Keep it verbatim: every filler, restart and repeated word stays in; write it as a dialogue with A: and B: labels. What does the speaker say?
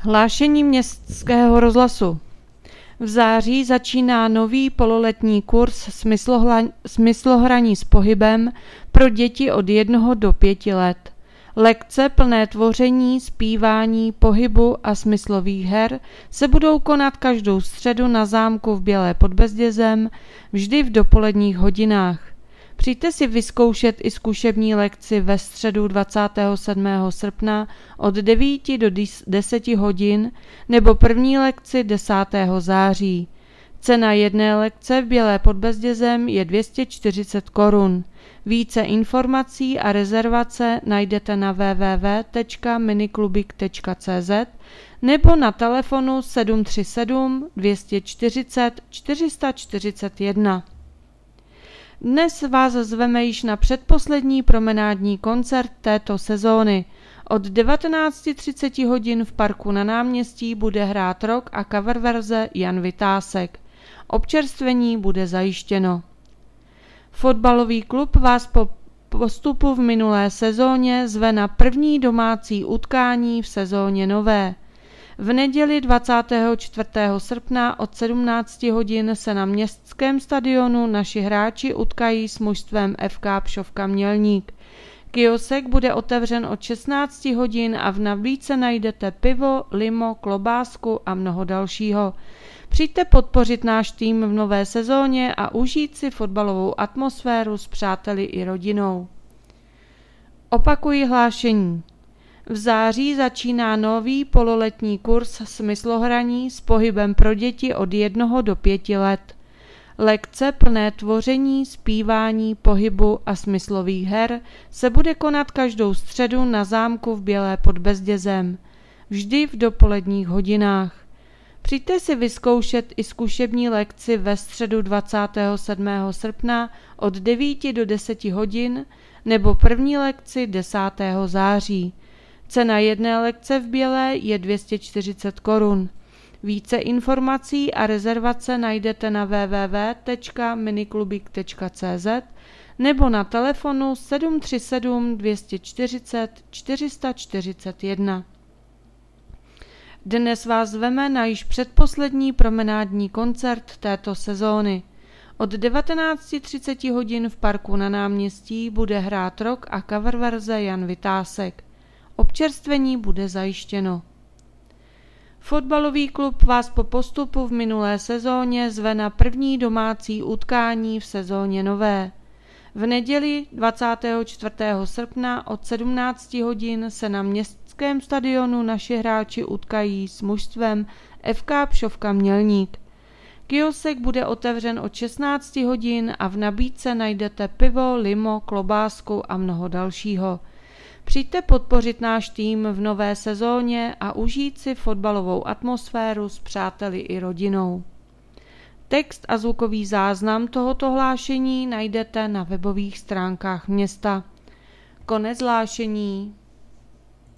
A: Hlášení Městského rozhlasu. V září začíná nový pololetní kurz smyslohla- smyslohraní s pohybem pro děti od jednoho do pěti let. Lekce plné tvoření, zpívání, pohybu a smyslových her se budou konat každou středu na zámku v Bělé pod Bezdězem, vždy v dopoledních hodinách. Přijďte si vyzkoušet i zkušební lekci ve středu dvacátého sedmého srpna od devíti do deseti hodin nebo první lekci desátého září. Cena jedné lekce v Bělé pod Bezdězem je dvě stě čtyřicet korun. Více informací a rezervace najdete na w w w tečka miniklubik tečka c z nebo na telefonu sedm tři sedm dvě čtyřicet čtyři čtyřicet jedna. Dnes vás zveme již na předposlední promenádní koncert této sezóny. Od devatenáct třicet hodin v parku na náměstí bude hrát rock a cover verze Jan Vytásek. Občerstvení bude zajištěno. Fotbalový klub vás po postupu v minulé sezóně zve na první domácí utkání v sezóně nové. V neděli dvacátého čtvrtého srpna od sedmnácti hodin se na městském stadionu naši hráči utkají s mužstvem F K Pšovka Mělník. Kiosek bude otevřen od šestnácti hodin a v nabídce najdete pivo, limo, klobásku a mnoho dalšího. Přijďte podpořit náš tým v nové sezóně a užít si fotbalovou atmosféru s přáteli i rodinou. Opakuji hlášení. V září začíná nový pololetní kurz smyslohraní s pohybem pro děti od jednoho do pěti let. Lekce plné tvoření, zpívání, pohybu a smyslových her se bude konat každou středu na zámku v Bělé pod Bezdězem, vždy v dopoledních hodinách. Přijďte si vyzkoušet i zkušební lekci ve středu dvacátého sedmého srpna od devíti do deseti hodin nebo první lekci desátého září. Cena jedné lekce v Bělé je dvě stě čtyřicet korun. Více informací a rezervace najdete na w w w tečka miniklubik tečka c z nebo na telefonu sedm tři sedm dvě čtyřicet čtyři čtyřicet jedna. Dnes vás zveme na již předposlední promenádní koncert této sezóny. Od devatenáct třicet hodin v parku na náměstí bude hrát rock a cover verze Jan Vytásek. Občerstvení bude zajištěno. Fotbalový klub vás po postupu v minulé sezóně zve na první domácí utkání v sezóně nové. V neděli dvacátého čtvrtého srpna od sedmnácti hodin se na městském stadionu naši hráči utkají s mužstvem F K Pšovka Mělník. Kiosek bude otevřen od šestnácti hodin a v nabídce najdete pivo, limo, klobásku a mnoho dalšího. Přijďte podpořit náš tým v nové sezóně a užít si fotbalovou atmosféru s přáteli i rodinou. Text a zvukový záznam tohoto hlášení najdete na webových stránkách města. Konec hlášení.